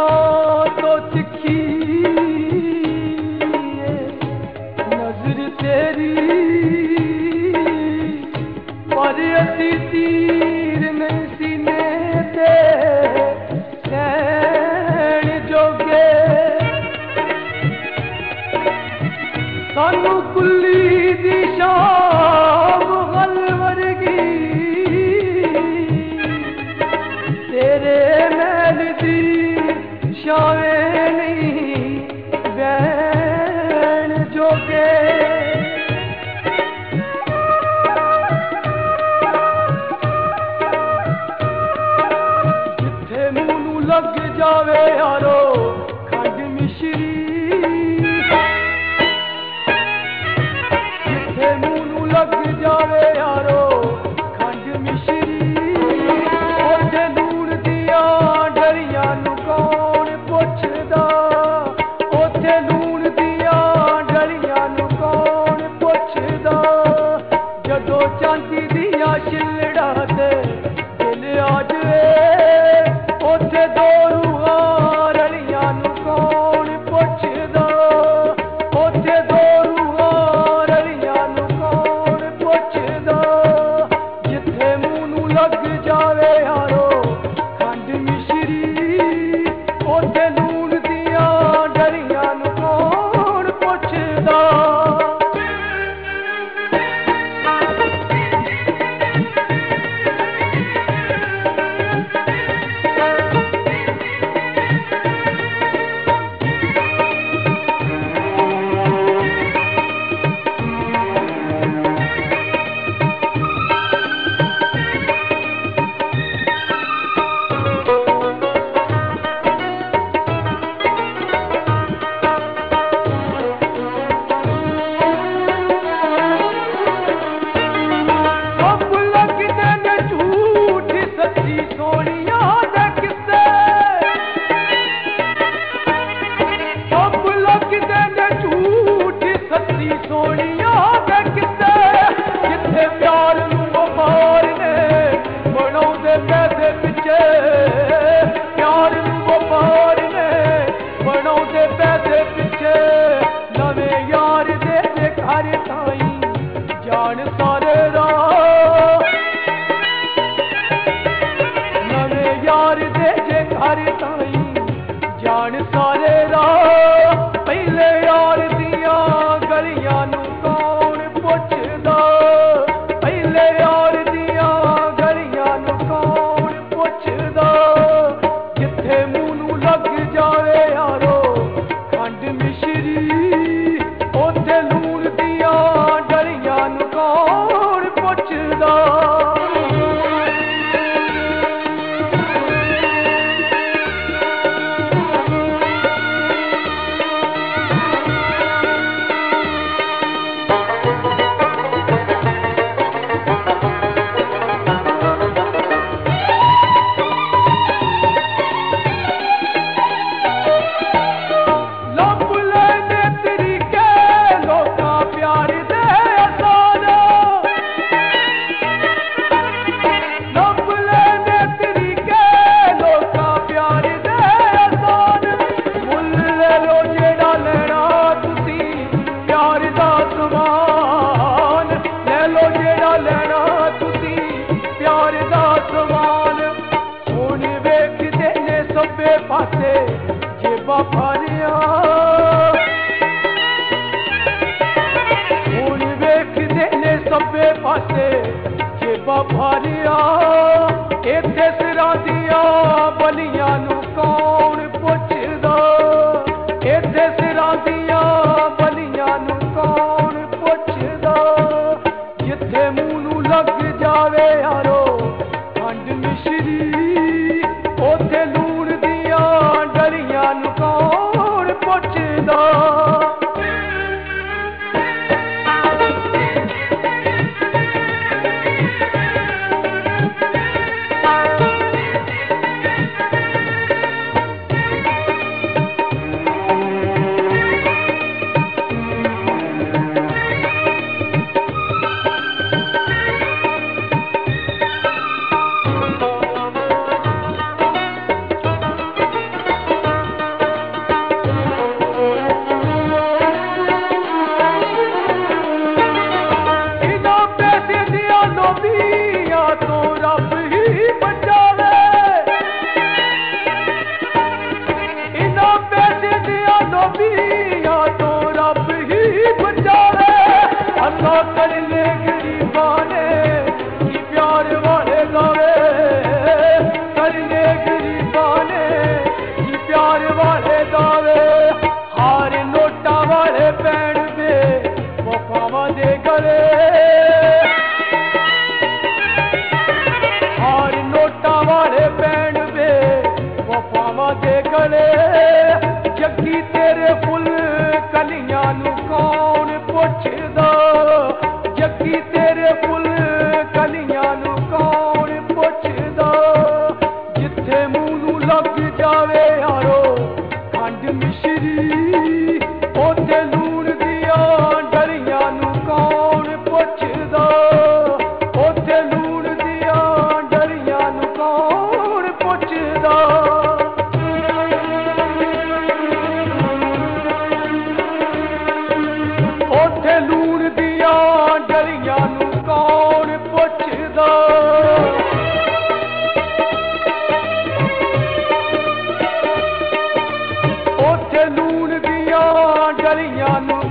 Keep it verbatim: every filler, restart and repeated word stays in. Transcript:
तो तिखी नजर तेरी पर असी तीर नहीं सीने ते सैन जोगे सानू कुल्ली दी शाम गल वर्गी तेरे मैल दी शावे नहीं बैन जोगे जिथे मुंह नू लग जावे यारो खंड मिश्री जिथे मुंह नू लग जावे यारो खंड मिश्री ओथे लूण दिया डरियां नू कौन पुछदा ओथे लूण दिया डरियां नू कौन पुछदा जदों चांदी दिया छिलड़ा ते दिल आ जाए ओथे दो रूहां रलियां नू कौन पुछदा ओथे दो रूहां रलियां नू कौन पुछदा जिथे मुंह नू लग जावे यारो खंड मिश्री ओथे लूण दिया डरियां नू कौन पुछदा सब लगदे ने झूठ सच्ची सोनिया दे किस्से सब लगदे ने झूठ सच्ची सोनिया दे किस्से जिथे प्यार नू वफार ने बनाउंदे पैसे पिछे प्यार नू वफार ने बनाउंदे पैसे पिछे नवें यार दे दे घर ताई जान सारे राह नवें यार दे जे घर ताई जान सारे राह पहले यार दियां गलियां नू कौन पुछदा पहले यार दियां गलियां नू कौन पुछदा जिथे मुंह नू लग जावे यारो खंड मिश्री ओथे लूण दियां डरियां नू कौन पुछदा लभ लैने तरीके लोकां प्यार दे आसान लभ लैने तरीके लोकां प्यार दे आसान मुल ले लो जेड़ा लेना तुसी प्यार दा समान ले लो जेड़ा लेना तुसी प्यार दा समान हुण वेखदे ने सब्बे पासे जेबां भरियां हुण वेखदे ने सब्बे पासे जेबां भरियां इत्थे सिरां दियां बलियां नू कौन पुछदा इत्थे सिरां दियां बलियां नू कौन पुछदा जिथे मुंह नू लग जावे यारो खंड मिश्री ओथे लूण दियां डरियां नू कौन पुछदा पापियां तो रब ही बचावे। अल्लाह कर ले गरीबां ने की प्यार वाले दावे, कर ले गरीबां ने की प्यार वाले दावे। हार नोटा वाले पैण वे वफावां दे गले, हार नोटा वाले पैण वे वफावां दे गले। जग्गी तेरे फुल कलियां नू कौन पुछदा, जग्गी तेरे फुल कलियां नू कौन पुछदा। जिथे मूंह नू लग जावे यारो खंड मिश्री, ओथे लूण दियां डलियां नू कौन पुछदा, ओथे लूण दियां डलियां नू कौन पुछदा। ओथे लूण दियां डलियां नू कौन पुछदा। ओथे लूण दियां डलियां नू